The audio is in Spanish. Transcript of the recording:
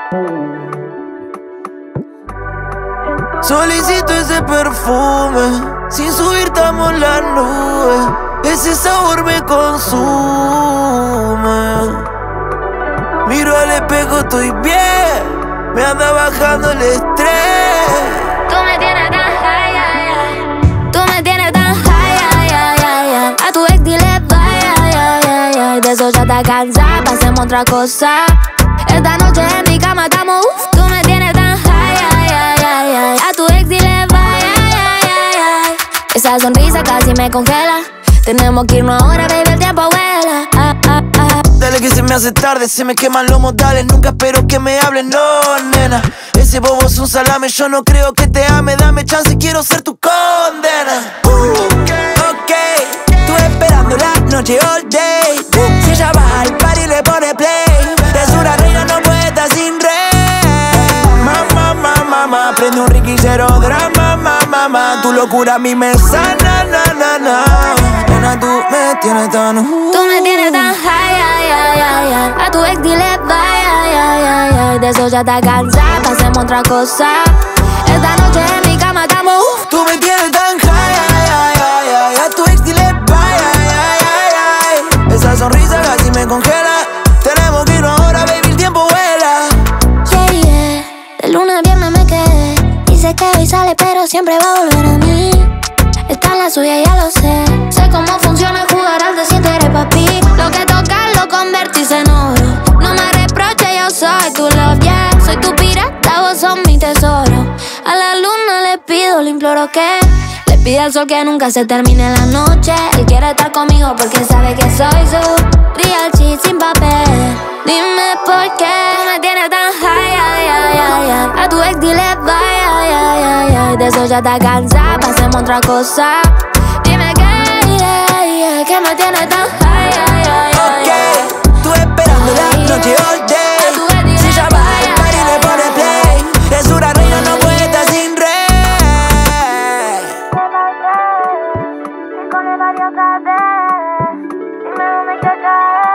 Solicito ese perfume, sin subir estamos en las nubes. Ese sabor me consume. Miro al espejo, estoy bien. Me anda bajando el estrés. Tú me tienes tan high, ay, ay. Tú me tienes tan high, ay, ay, ay, ay. A tu ex dile bye, ay, ay, ay, ay. De eso ya está cansada, pasemos otra cosa. Esta noche en mi cama estamos, tú me tienes tan high, ay, ay, ay, ay. A tu ex dile bye, ay, ay, ay, ay. Esa sonrisa casi me congela. Tenemos que irnos ahora, baby, el tiempo vuela. Dale que se me hace tarde, se me queman los modales. Nunca espero que me hablen, no, nena. Ese bobo es un salame, yo no creo que te ame. Dame chance, quiero ser tu condena. Ok, tú esperando la noche all day. Si ella va al party le pone play. Es una reina, no puede estar sin rey. Mamá, mamá, mamá, prende un riquillero drama, mamá, mamá. Tu locura a mí me sana, na, na, na. Nena, tú me tienes tan Tú me tienes tan high, ay, ay, ay, ay. A tu ex dile bye, ay, ay, ay, ay. De eso ya está cansada, pasemos otra cosa. Esta noche en mi cama estamos, tú me tienes tan high, ay, ay, ay, ay. A tu ex dile bye, ay, ay, ay, ay. Esa sonrisa casi me congela. Tenemos que irnos ahora, baby, el tiempo vuela. yeah, yeah. De lunes a viernes me quedé. Dice que hoy sale pero siempre va a volver a mí. Está en la suya, ya lo sé. Sé cómo funciona jugar al desinterés, papi. Lo que tocas lo convertís en oro. No me reproches, yo soy tu love, yeah. Soy tu pirata, vos sos mi tesoro. A la luna le pido, le imploro que le pide al sol que nunca se termine la noche. Él quiere estar conmigo porque sabe que soy su real shit sin papel. Dime por qué tú me tienes tan high, ay, ay, ay, ay. A tu ex dile bye, ay, ay, ay, ay. De eso ya está cansada, pasemos otra cosa. Dime que me tienes tan high, ay, ay, ay. Ok, tú esperando la noche all day. Si ella va al party le pone play. Es una reina, no puede estar sin rey. Con el barrio otra vez. Dime dónde hay que caer.